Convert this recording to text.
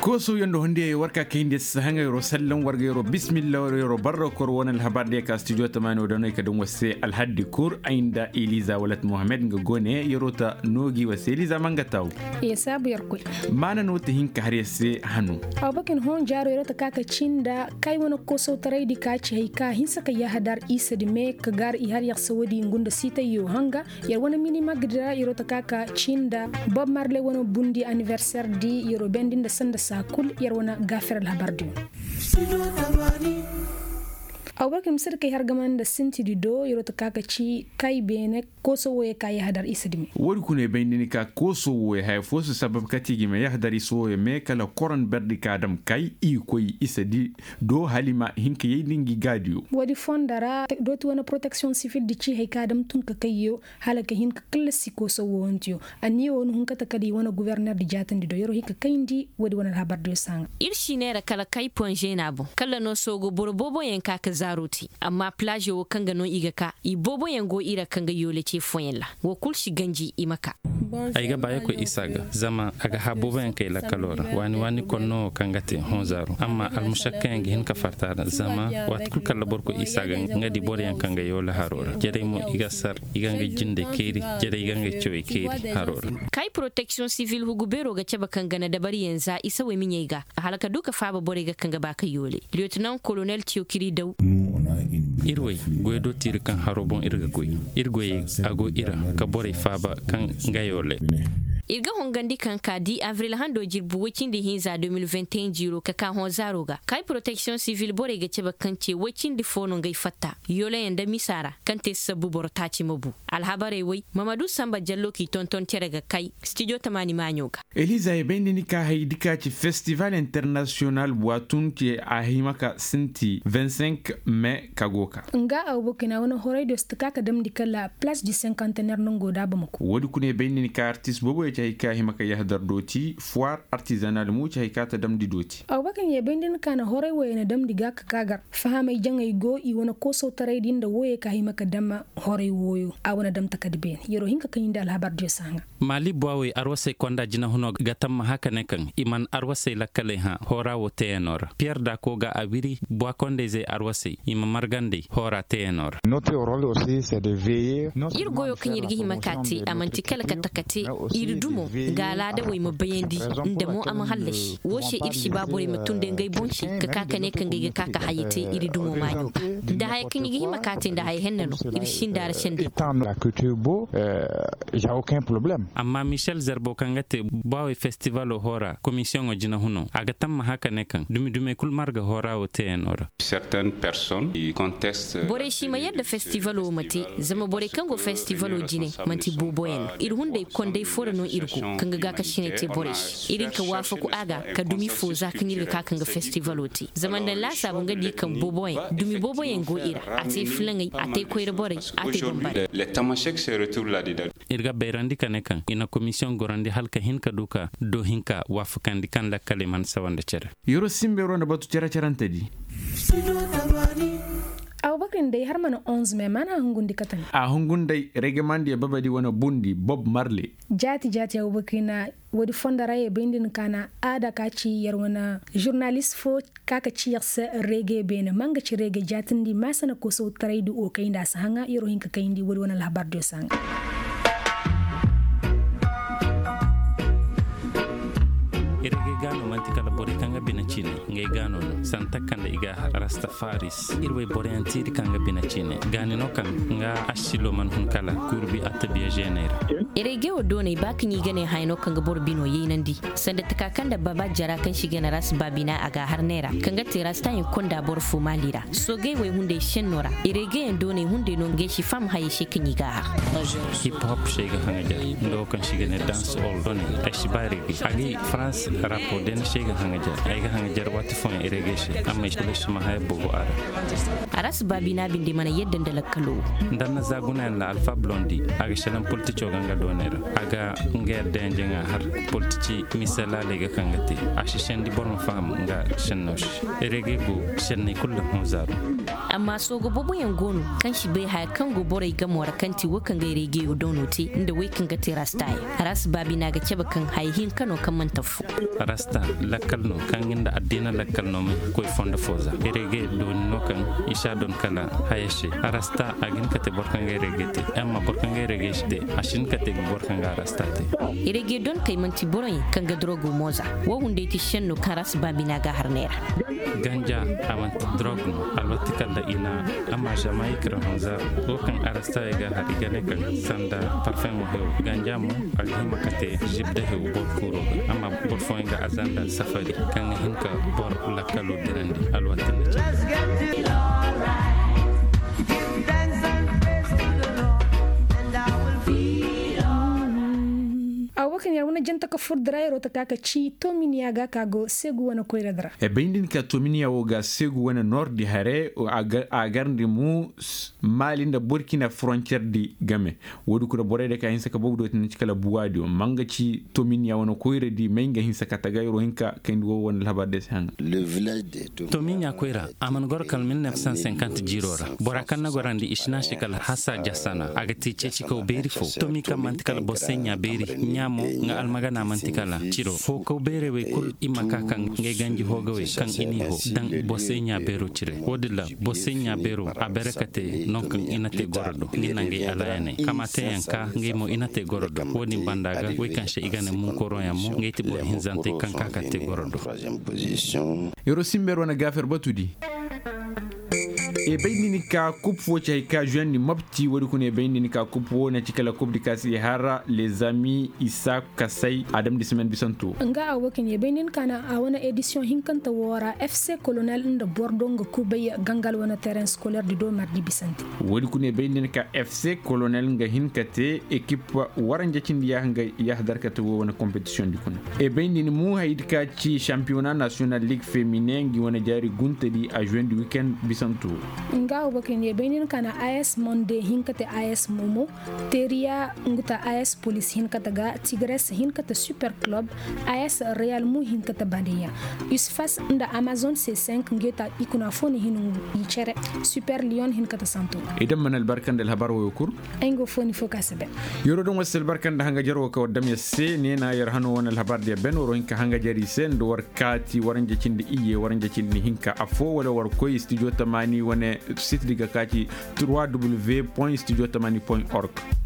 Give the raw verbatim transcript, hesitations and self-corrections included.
ko so yando honde warka kinde hanga yoro sallan warga yoro bismillah yoro barro kor wonal habar de ka studio tamano don ka don wase al haddi kur ainda Eliza walat Mohamed nga gone yorota nogi wase Eliza manga taw ya sabu yarko mana no te hinka hariyase hanu abakin hon jaro yorota kaka cinda kai wona ko so tarai di ka ci ka hinsa ka ya hadar isa de me ka gar i har yaksa wadi ngunda sita yo hanga yar wona mini magdira yorota kaka cinda Bob Marley wona bundi anniversaire di yoro bendinda sanda sakul yar wona gafer al habardu awbakim sirkay hargaman da sinti di do yorota kaka ci kai bene koso woye kai hadar isidimi wori kune bendini ka koso woye hay fosu sabab katigi me yahdari so me kala koron berdi kadam kai i koy isadi do halima hinka yidingi gadio wodi fondara do to wana protection civil di ci hay kadam tun ka kayyo halaka hinka classico so wontio ani won hunka takadi wana gouverneur di jatandi do yoro hinka kayndi wodi wana habardu sang irshinera kala kai ponje nabo kala no sogo borbobo yen kaka zaroti amma plage wo kanga no igaka i bobo yango ira kanga yole ce foyella wo kulshi ganji imaka aiga baya ko isaga zama aga habobo yan kai la kalora wani wani konno kangate honzaro amma al mushakkan hin ka fartara zama wat kul kala borko isaga ngadi bor yan kanga yola harora jere mo iga sar iganga jinde keri jere iganga choy keri harora kai protection civil hu gubero ga ceba kanga na dabari yanza isa we minyega halaka duka faba bore ga kanga baka yole lieutenant colonel Tiokiri Daw irway goydo tir kan harobon irga goy irgoy ago ira ka bore faba kan ngayole irga hongandi kan ka di avril hando jirbu wacin da hinza twenty twenty-one jiro ka ka hon zaroga kai protection civil bore ga ceba kan ce wacin di fono ngai fatta yole yanda misara kan te sabu bortaci mabu alhabare wai Mamadou Samba Jallo ki tonton terega kai studio tamani manyoga Eliza e bendini ka haidika ci festival international boatun ci ahimaka sinti twenty-five mai kagoka nga abokina wona horaido stakaka dam dikala place du cinquantenaire nongo da bamako wodi kune bendini ka artiste bobo e ka himaka yahdar doti foire artisanal mu ci ka ta dam di doti abakan ye bendini kana horai wayna dam diga ka kagar fahamai jangay go i wona koso tarai dinda woye ka himaka dama horai woyo a wona dam takadben yero hinka kanyinda alhabar de sanga mali boawe arwase konda jina huno gatam haka ne kan iman arwase lakale ha hora wo tenor pierre da koga abiri boa konde ze arwase ima margande hora tenor notre rôle aussi c'est de veiller irgo yo kanyirgi himakati amanti kala katakati irdumo gala da wai mabayandi inda mu am hallashi woshe irshi babure mutunde ngai bonshi ka kaka ne kan ga kaka hayite irdumo manyo da hay kanyirgi himakati da hay hennano irshin da rashin de la culture beau j'ai aucun problème amma Michel Zerbo kangate bawe festival hora commission o jina huno agatam haka ne kan dumi dumi kul marga hora o tenor certaines personnes qui contestent bore shi ma yadda festival o mate zama bore kango festival o jine manti buboyen ir hunde konde fora no irgo kanga ga ka shine te bore irin ka wafa ku aga ka dumi fo za kan yirga ka kanga festival o ti zaman da lasa bunga di kan buboyen dumi buboyen go ira ate flangai ate koyre bore ate bombare le tamashek se retour la dida irga bayrandi kane kan ina commission gorandi halka hinka duka do hinka wafukandi kan la kaliman sawanda cere yoro simbe ronda batu cera cerante di Abubakar dai har mana onze mai mana hungundi katani a hungundai regemandi ya babadi wana bundi Bob Marley jati jati Abubakar na wadi fondara ya bindin kana ada ka ci yar wana journalist fo kaka ci yarsa rege bene manga ci rege jatin di masana ko so tarai du o kai da sanga yoro hinka kai ndi wadi wana labar do sanga irege gano mantikala bore kanga bina chine ngai gano santa kanda iga rastafaris irwe bore antiri kanga bina chine gani no kan nga ashilo man hun kala kurbi atabiya genera irege odone bakin yi gane hayno kanga bor bino yinandi sanda takakanda baba jara kan shige na ras babina aga harnera kanga tirasta yin konda bor fu malira so gai we hunde shenora irege endone hunde no nge shi fam hayi shikini ga hip hop shega hanga ndo kan shige ne dance all done ashibari agi france rapo den shega hanga jar ay ga hanga jar wati fon irrigation amma shi ma hay bugo ara aras babina bindi mana yedda dalakalo dan na zaguna la alpha blondi aga shalan politico ganga donera aga nger denje nga har politici misala lega kangati ashishen di borno fam nga shennosh irrege go shenne kullu honzaru amma so go bobo yan gonu kan shi bai ha kan go borai ga mora kanti wakan ga irrege donoti inda wai kan ga terastai aras babina ga ceba kan haihin kano kan mantafu aras rasta lakalno kanginda adina lakalno me koy fonde foza erege do nokan isha don kala hayeshi rasta agin kate borkanga regete amma borkanga regeste ashin kate borkanga rastate erege don kay manti boroy kanga drogu moza wo hunde ti shenno karas babina ga harnera ganja amanti drogu alwati kala ina amma jamaikra honza ko kan arasta ga harigane kan sanda parfum mo hew ganja mo alhima kate jibde hew bor kuro amma bor foinga azanda safari kan hinka bor lakalo dirandi alwati awakan ya wana janta ka furdra yaro ta kaka ci to min ya ga kago segu wana koyra dra e bindin ka to min ya woga segu wana nordi hare a garndi mu malinda burkina frontière di game wodu ko borede ka hinsa ka bobdo tin ci kala buwadi o manga ci to min ya wana koyra di menga hinsa ka tagayro hinka kendi wo wona labade hanga le village de to min ya koyra aman gor kal mille neuf cent cinquante jirora borakan na gorandi ishna shikal hasa jasana agati ci ko beri fo to mi kam mantikal bosenya beri nyamo nga almagana mantikala ciro fo ko bere we kul imaka kan nge ganji hoga we kan ini ho dan bosenya bero cire wodilla bosenya bero aberekate non kan inate gorodo ni nange alayane kamate yanka nge mo inate gorodo woni bandaga we kan she igane mun koro yamo nge tibo hinzante kan kakate gorodo yoro simbero na gafer batudi e bayni ka coupe fo chay ka jeune mabti wodi ko ne bayni ka coupe wona ci kala coupe di kasi hara les amis Issa Kasay Adam di semaine bisanto nga awokin e bayni kana a wana edition hinkanta wora F C Colonel nda Bordeaux nga kubay gangal wana terrain scolaire di do mardi bisanti wodi ko ne bayni ka F C Colonel nga hinkate équipe waranja ci ndiya nga yahdar ka to wona compétition di kun e bayni mu hayid ka ci championnat national ligue féminin ngi wana jari gunta di a juin du weekend bisanto nga obakin ye benin kana A S Monde hinkate A S Momo Teria nguta A S Police hinkata ga Tigres hinkata Super Club A S Real mu hinkata Bandia Usfas nda Amazon C cinq ngeta ikuna foni hinu yichere Super Lion hinkata Santo idan manal barkan del habar wo kur engo foni focus be yoro don wasel barkan da hanga jaro ko wadam yasse ne na yar hano wonal habar de ben woro hinka hanga jari sen do war kati waranje cinde iye waranje cinde hinka afo wala war koy studio tamani wone site diga kati w w w point studio tamani point org